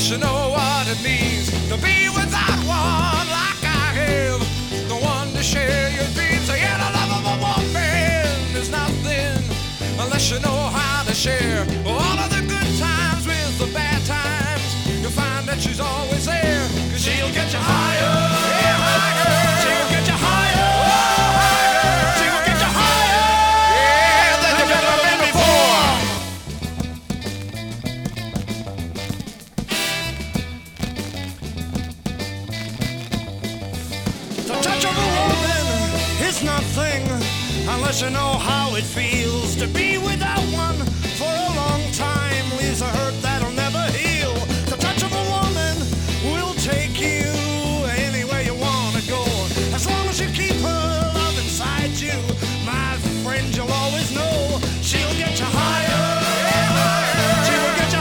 unless you know what it means to be without one like I have. The one to share your dreams. Yeah, the love of a woman is nothing unless you know how to share all of the good times with the bad times. You'll find that she's always there, 'cause she'll get you higher, yeah, higher. She'll get you higher, oh, higher. She'll get you higher, yeah, than you've ever been before. The touch of a woman is nothing unless you know how it feels to be without one for a long time. Leaves a hurt that